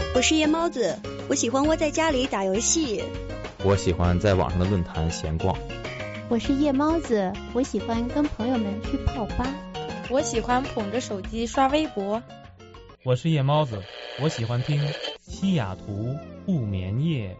我是夜猫子，我喜欢窝在家里打游戏。 我喜欢在网上的论坛闲逛。 我是夜猫子，我喜欢跟朋友们去泡吧。 我喜欢捧着手机刷微博。 我是夜猫子，我喜欢听西雅图不眠夜。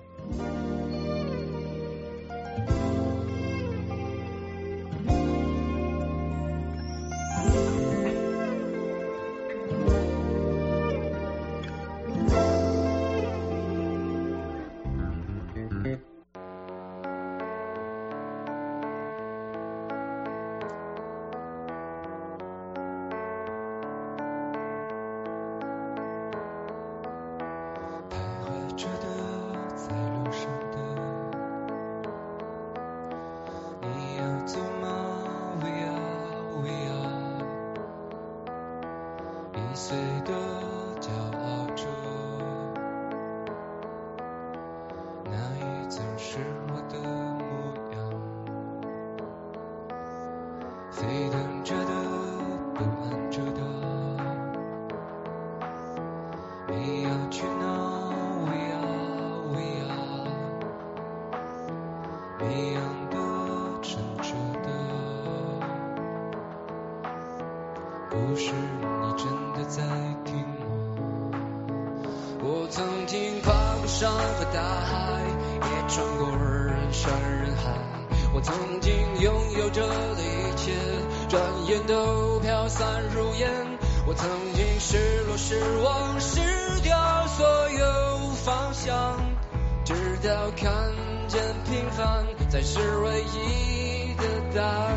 不是你真的在听吗？我曾经跨过山和大海，也穿过人山人海。我曾经拥有着的一切，转眼都飘散如烟。我曾经失落失望失掉所有方向，直到看见平凡才是唯一的答案。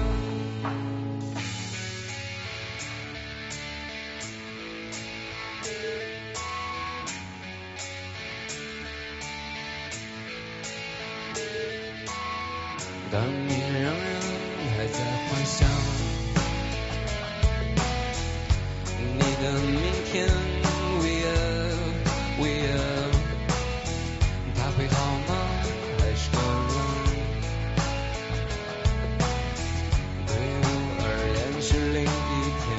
当你让人还在幻想你的明天 will 他会好吗？还是个人？对我而言是另一天。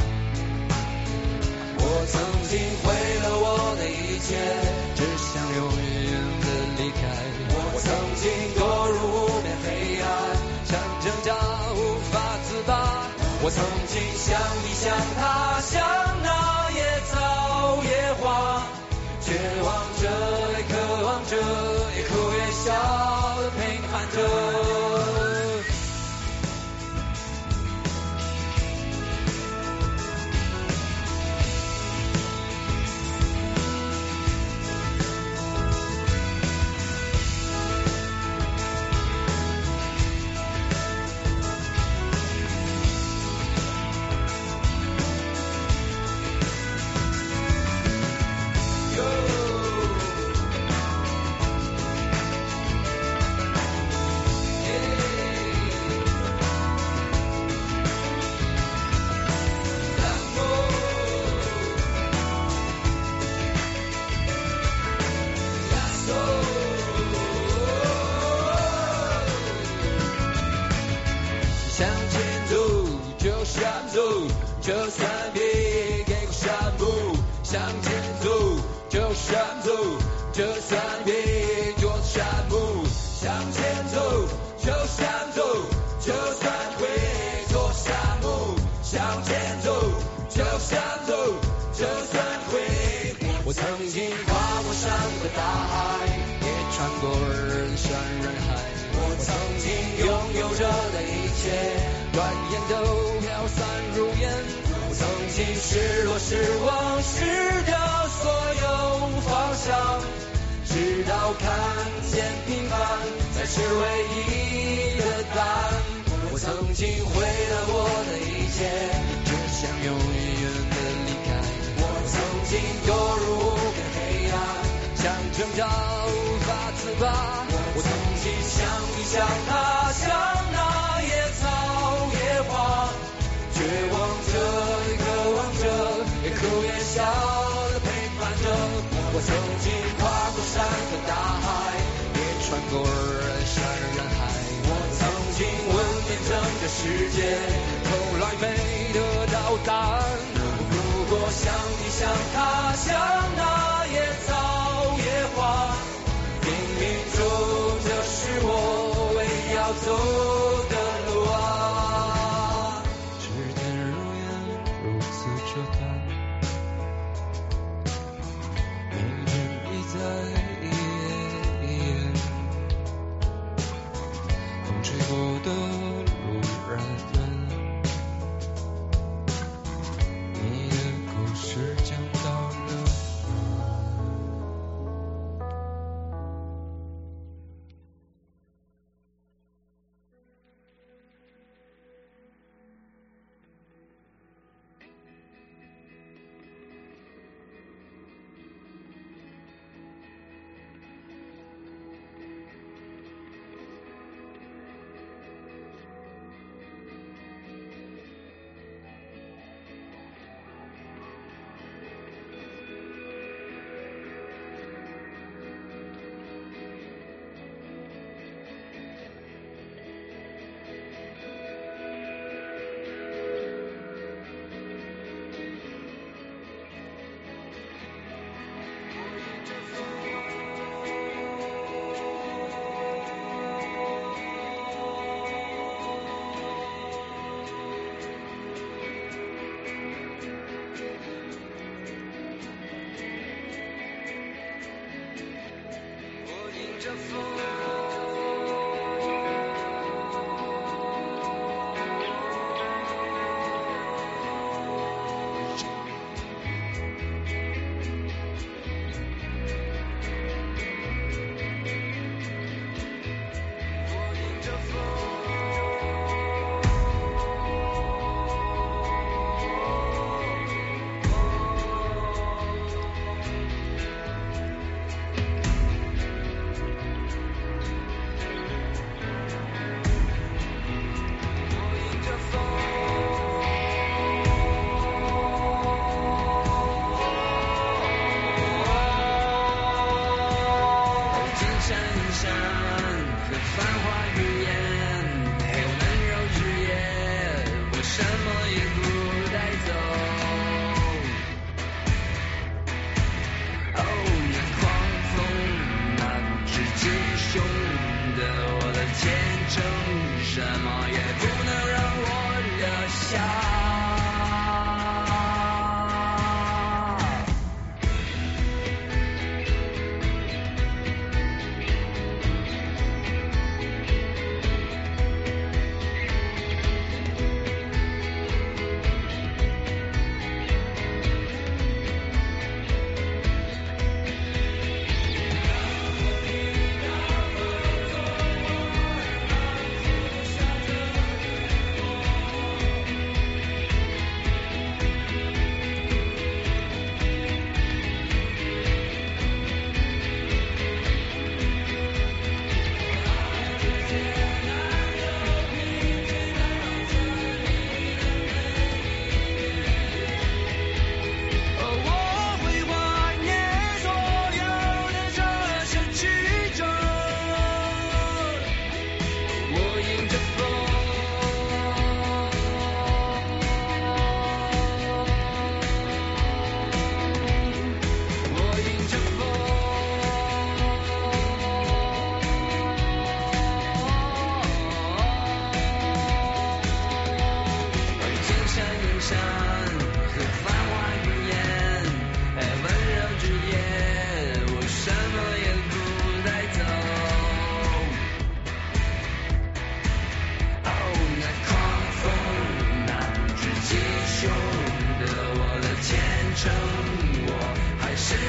我曾经毁了我的一切，只想永远的离开。我曾经堕入无边黑暗，想挣扎无法自拔。我曾经像你像他，像那野草野花，绝望着也渴望着，也哭也笑的陪你喊着。就算别给过山路，向前走就闪走，就算别做山木，向前走就闪走，就算会做山木，向前走就闪走，就算会。我曾经跨过山和大海，也穿过人山人海。我曾经拥有着的一切，转眼都飘散如烟。我曾经失落失望失掉所有方向，直到看见平凡才是唯一的答案。我曾经毁了我的一切，只想永远的离开。我曾经堕入无边黑暗，想挣扎无法自拔。我曾经像你像他，像那野草野花，绝望着也渴望着，也哭也笑的陪伴着。我曾经跨过山和大海，也穿过人山人海。我曾经问遍整个世界，从来没得到答案。如果像你像他，像那野草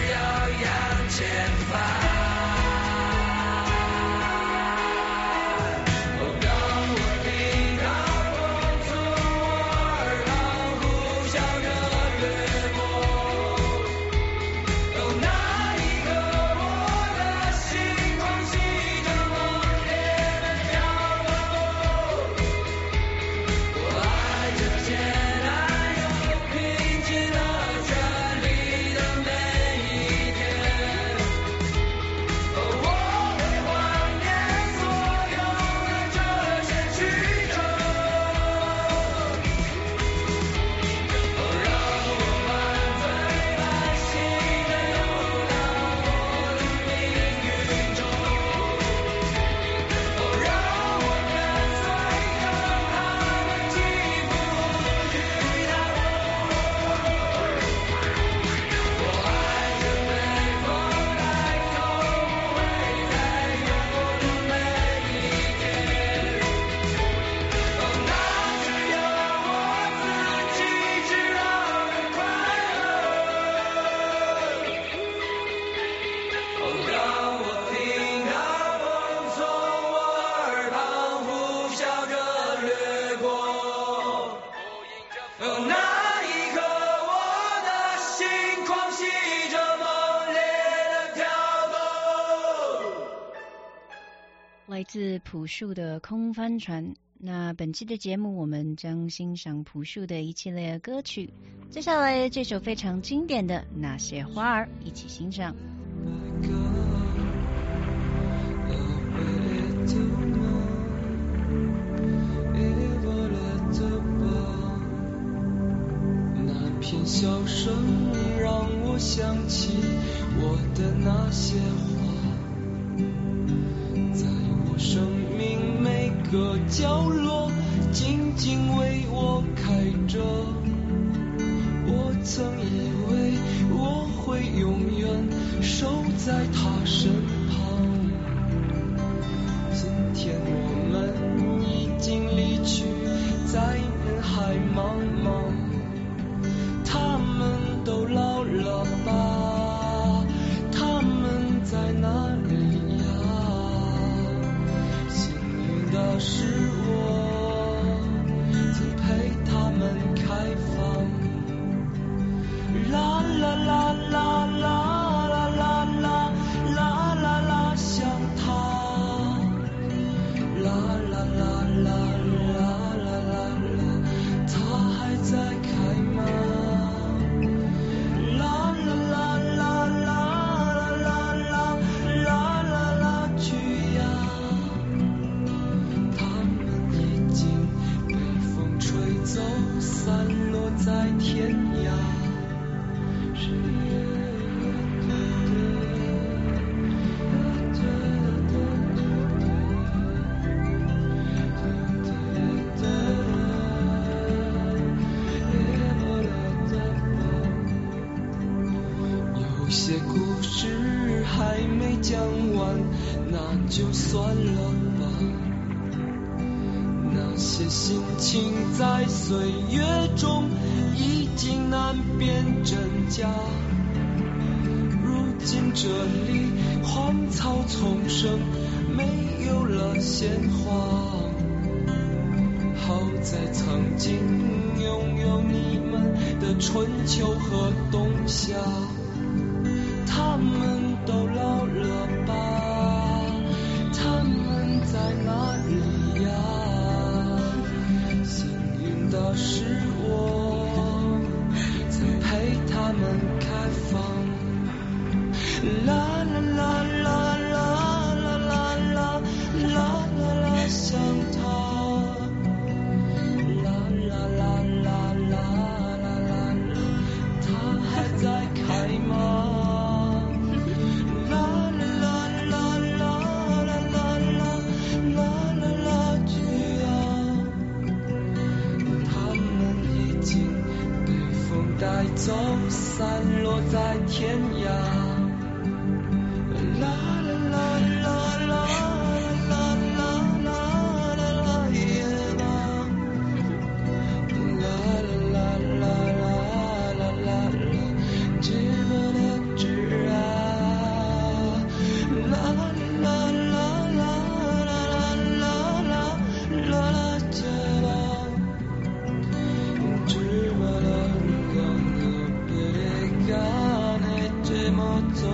要向前翻。 来自朴树的空帆船。那本期的节目我们将欣赏朴树的一系列歌曲，接下来这首非常经典的那些花儿一起欣赏。 那片笑声让我想起我的那些花，在我生命每个角落静静为我开着。我曾以为我会永远守在他身旁，今天我们已经离去，在人海茫茫，他们都老了吧？他们在哪里呀？幸运的是我曾陪他们开放。啦啦啦啦啦啦啦啦啦啦啦，像他。啦啦啦啦啦啦啦啦，他还在开吗？啦啦啦啦啦啦啦啦啦啦，去呀！他们已经被风吹走，散落在天涯。有些故事还没讲完，那就算了吧。那些心情在岁月中已经难辨真假。如今这里荒草丛生，没有了鲜花。好在曾经拥有你们的春秋和冬夏。他们都老了吧？他们在哪里呀？幸运的是我曾陪他们开放。啦啦啦啦啦啦啦啦啦啦啦，像他。啦啦啦啦啦啦啦啦，他还在开吗？带走，散落在天涯。啦啦啦啦啦啦啦啦啦啦耶啦。啦啦啦啦啦啦啦啦，知不了知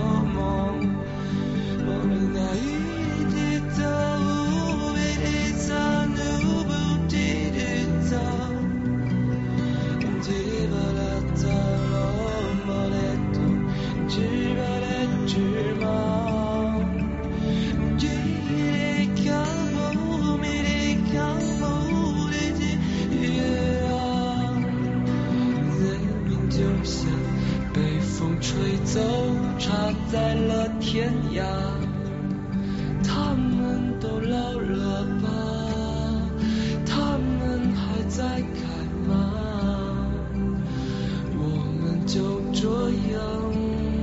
在了天涯，他们都老了吧？他们还在开吗？我们就这样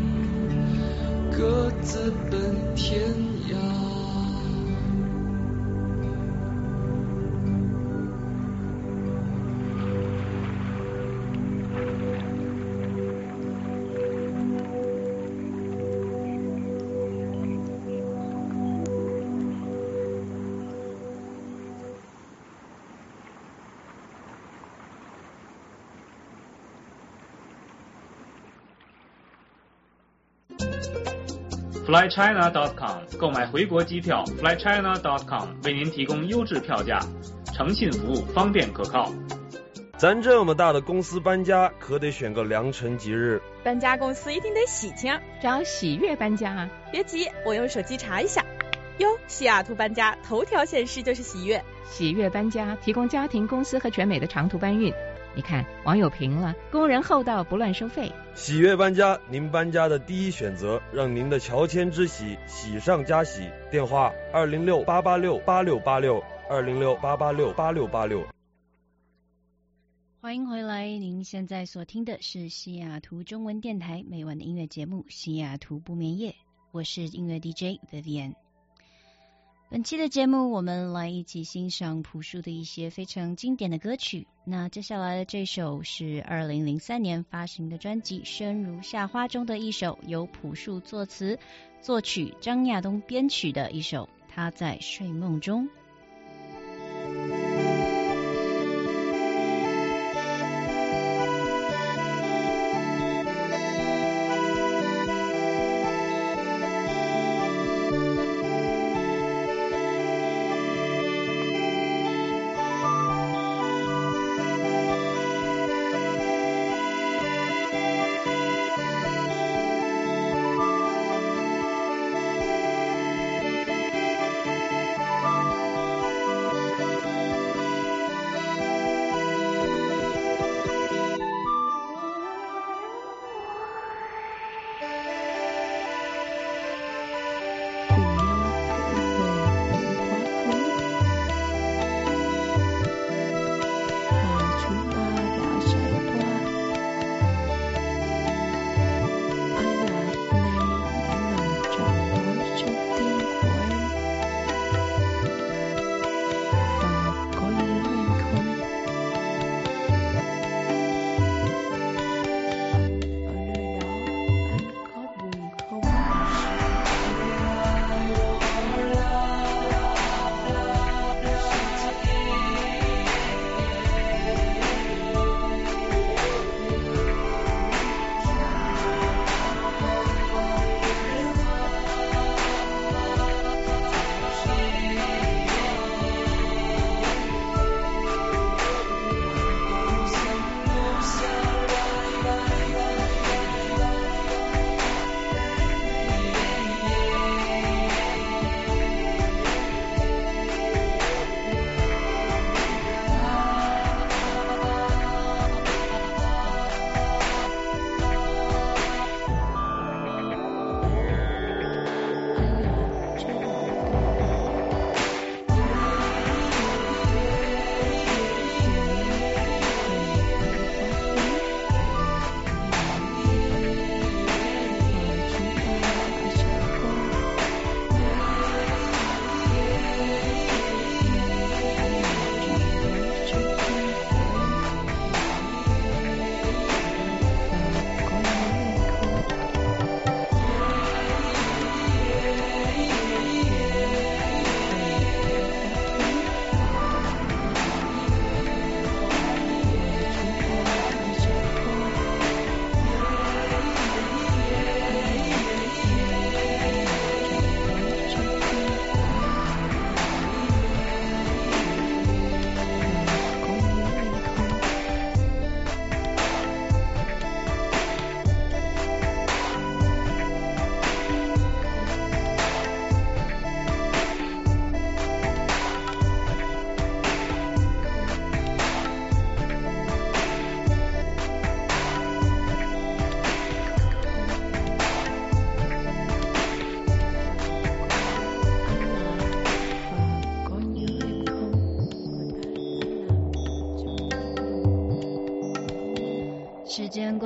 各自奔天涯。 FlyChina.com 购买回国机票 ，FlyChina.com 为您提供优质票价，诚信服务，方便可靠。 咱这么大的公司搬家，可得选个良辰吉日。 搬家公司一定得喜庆， 找喜悦搬家啊！ 别急，我用手机查一下。哟，西雅图搬家头条显示就是喜悦。 喜悦搬家提供家庭、公司和全美的长途搬运。你看，网友评了，工人厚道，不乱收费。 喜悦搬家，您搬家的第一选择，让您的乔迁之喜喜上加喜。电话206-886-8686，206-886-8686。 欢迎回来，您现在所听的是西雅图中文电台每晚的音乐节目《西雅图不眠夜》，我是音乐 DJ Vivian。本期的节目，我们来一起欣赏朴树的一些非常经典的歌曲。那接下来的这首是2003年发行的专辑《生如夏花》中的一首，由朴树作词、作曲，张亚东编曲的一首《他在睡梦中》。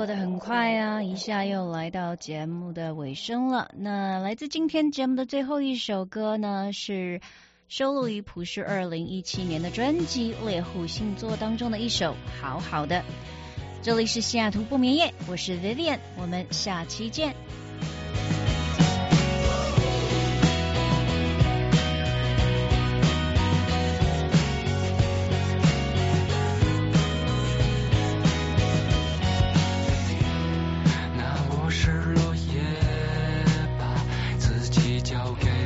过得很快啊，一下又来到节目的尾声了。那来自今天节目的最后一首歌呢，是收录于朴树2017年的专辑《猎户星座》当中的一首《好好的》。这里是西雅图不眠夜，我是 Vivian， 我们下期见。 那我失落也把自己交给